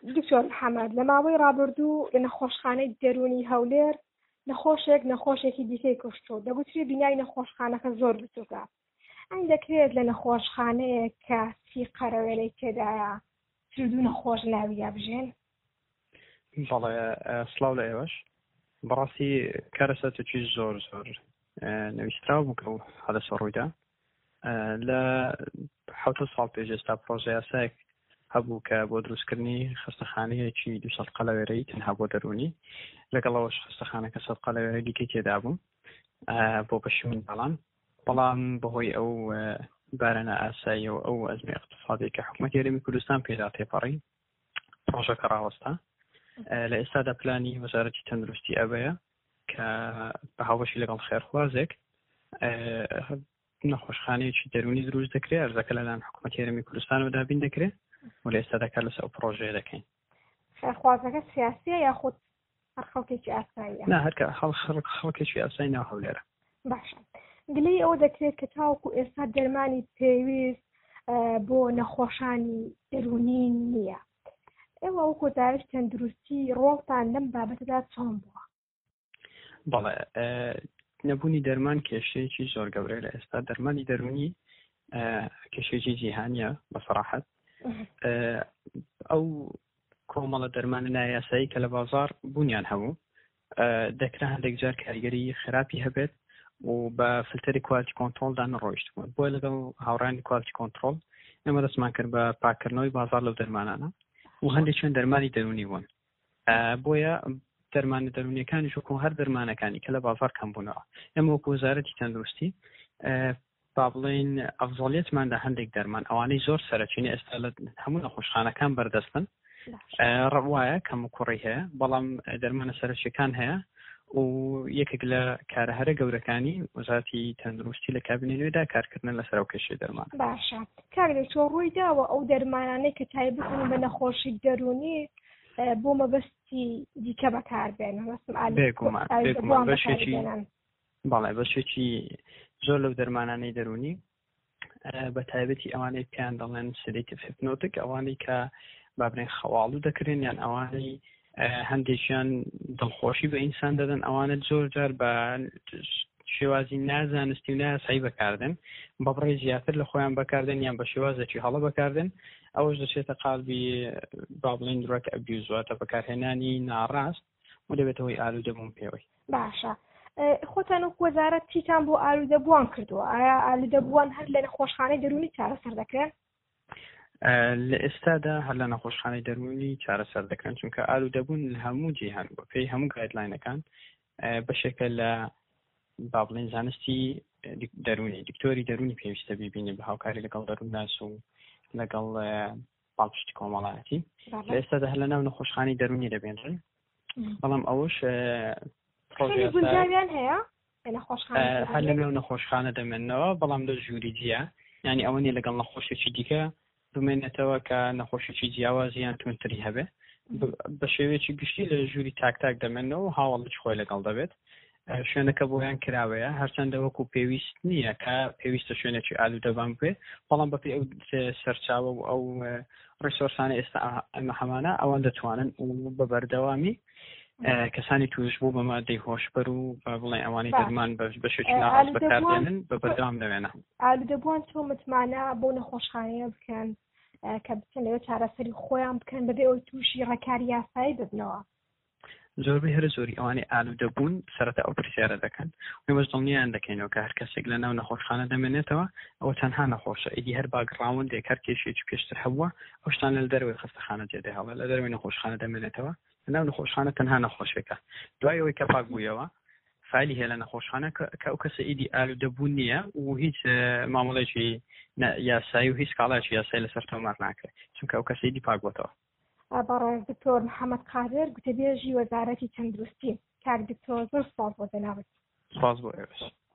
دکتۆر محەممەد لە ماوەی ڕابردوو لە نەخۆشخانەی دەرونی هەولێر نەخۆشێکی دیکەی کوشتۆ دەگوترێ بینای نەخۆشخانەکە زۆر بچووکە. ئەنگ دەکرێت لە نەخۆشخانەیە کە سی قەرەوێلەی تێدایە تردوو نەخۆش لاویە بژێن؟ بەڵێ سڵاو لە ئێوەش بەڕاستی کارەسەتێکی زۆر نەویستراو بوو کە هەدەسە ڕوویدا لە 7 ساڵ پێش ئێستا پرۆژە یاسایەک هەبوو کە بۆ دروستکردنی خستەخانەیەکی 200 قەلەوێرەی تەنها بۆ دەرونی لەگەڵەوەش خستەخانەکە 100 قەلەوێرەی دیکەی تێدا بوو بۆ بەشی منداڵان، بەڵام بەهۆی ئەو بارانە ئاسایی و ئەو ئەزمە اقتصادی کە حکوومەتی هەرێمی کوردستان پێدا تێپەڕی پرۆژەکە ڕاوەستا. لە ئێستادا پلانی وەزارەتی تەندروستی ئەوەیە کە بە هاوبەشی لەگەڵ خێرخوازێک نەخۆشخانەیەکی دەرونی دروست دەکرێت، ئەرزەکە لەلایەن حکوومەتی هەرێمی کوردستانەوە دابین دەکرێت و لە ئێستادا کار لەسەر ئەو پرۆژەیە دەکەین. خێرخوازەکە سیاسیە یاخود هەر خەڵکێکی ئاساییە؟ نا هەر خەڵکێکی ئاسایی ناو هەولێرە. باشە، گلەی ئەوە دەکرێت کە تاوەکو ئێستا دەرمانی پێویست بۆ نەخۆشانی دەرونی نییە. ئێوە وەکو وەزارەتی تەندروستی ڕۆڵتان لەم بابەتەدا چۆن بووە؟ بەڵێ نەبوونی دەرمان کێشەیەکی زۆر گەورەی لە ئێستا. دەرمانی دەرونی کێشەیەکی جیهانیە بەسەراحەت. ئەو کۆمەڵە دەرمانە نایاسایی کە لە بازار بوونیان هەبوو دەکرا هەندێک جار کاریگەری خراپی هەبێت و بە فلتەری کوالتی کۆنترۆلدا نەڕۆیشت بوون. بۆیە لەگەڵ هاوڕانی کوالتی کۆنترۆل ئێمە دەستمان کرد بە پاکردنەوەی بازار لەو دەرمانانە و هەندێکیان دەرمانی دەرونی بوون. بۆیە دەرمانە دەرونیەکانی وەکو هەر دەرمانەکانی کە لە بازار کەم بوونەوە ئێمە وەکو وەزارەتی تەندروستی با بڵێن ئەفزەڵیەتماندا هەندێک دەرمان ئەوانەی زۆر سەرەکیێنی ئێستا لە هەموو نەخۆشخانەکان بەردەستن ڕەوایە کەم و کوڕی هەیە، بەڵام دەرمانە سەرەکیەکان هەیە و یەکێک لە کارەهەرە گەورەکانی وەزارەتی تەندروستی لە کابینەوەدا کارکردن لەسەر ئەو کێشەی دەرمان. باشە، کاک دکتۆر ڕووی داوە ئەو دەرمانانەی کە تایبەتن بە نەخۆشی دەرونی بۆ مەبەستی دیکە بەکاربێن بەڵێ بەشێکی زۆر لەو دەرمانانەی دەرونی بە تایبەتی ئەوانەی پێیان دەڵێن سێدەیتیڤ هیپنۆتیک، ئەوانەی کە بابرێن خەواڵوو دەکرێن یان ئەوانەی هەندێکیان دڵخۆشی بە ئینسان دەدەن، ئەوانە زۆر جار بە شێوازی نازانستی و نایاسایی بەکاردێن، بە بڕێ زیاتر لە خۆیان بەکاردێن یان بە شێوازێکی هەڵە بەکاردێن، ئەوەش دەچێتە قالبی با بڵێن درۆگ ئەبیوز، واتە بەکارهێنانی ناڕاست و دەبێتەوەی ئالوودەبوون پێوەی. باشە، خۆتان وەکو وەزارەت چیتان بۆ ئالوودەبووان کردووە؟ ئایا ئالوودەبووان هەر لە نەخۆشخانەی دەرونی چارەسەر دەکرێن؟ لە ئێستادا هەر لە نەخۆشخانەی دەرونی چارەسەر دەکەن، چونکە ئالوودەبوون لە هەموو جیهان بۆ پێی هەموو گایدلاینەکان بەشێکە لە با بڵێن زانستی دەرونی دکتۆری دەرونی پێویستە ببینێ بە هاوکاری لەگەڵ دەروونناس و لەگەڵ باڵپشتی کۆمەڵایەتی. لە ئێستادا هەر لە ناو نەخۆشخانەی دەرونی دەبێنرێن، بەڵام ئەوەش گونجاویان هەیە هەر لە ناو نەخۆشخانە دەمێنەوە، بەڵام لە ژووری جیە، یعنی ئەوە نیە لەگەڵ نەخۆشیێکی دیکە بمێنێتەوە کە نەخۆشیێکی جیاوازیان تونتری هەبێ، بە شێوەیەکی گشتی لە ژووری تاک دەمێنەوە و هاوڵش خۆی لەگەڵ دەبێت. شوێنەکە بۆیان کراوەیە، هەرچەندە وەکو پێویست نییە کە پێویستە شوێنێکی ئالوودەبان بێ، بەڵام بەپێی ئەو سەرچاوە و ئەو ڕیسۆرسانە ئێستا ئەمە هەمانە ئەوان دەتوانن و بە بەردەوامی کەسانی توش بوو بە مادەی هۆشبەر و بڵێ ئەوانەی دەرمان بەشێکی ناڕاست بەکاردێنن بە بەردەوام دەوێنە. ئالوودەبووان چۆن متمانە بۆ نەخۆشخانەیە بکەن کە بچن لەوێ چارەسەری خۆیان بکەن بەبێ ئەوەی تووشی ڕێکاری یاسایی ببنەوە؟ زۆربەی هەر زۆری ئەوانەی ئالوودەبوون سەرەتا ئەو پرسیارە دەکەن، ئێمەش دڵنیان دەکەینەوە کە هەر کەسێک لە ناو نەخۆشخانە دەمێنێتەوە ئەوە تەنها نەخۆشە، ئیدی هەر باگراوندێک هەر کێشێکی پێشتر هەبووە ئەو شتانە لە دەروی خستەخانە جێدێ هەڵە، لە دەروی نەخۆشخانە دەمێنێتەوە، لە ناو نەخۆشخانە تەنها نەخۆشێکە. دوای ئەوەی کە پاک بوویەوە فایلی هەیە لە نەخۆشخانە کە ئەو کەسە ئیدی ئالوودەبوون نییە و هیچ مامەڵێکی یاسایی و هیچ کاڵایکی یاسایی لەسەر تۆمار ناکرێت، چونکە ئەو کەسە ئیدی پاک بووەتەوە. بەڕێز دکتۆر محەممەد قادر گوتەبێژی وەزارەتی تەندروستی. کاک دکتۆر زۆر سپاس بۆ جەنابەت. سپاس بۆ ئێوەش.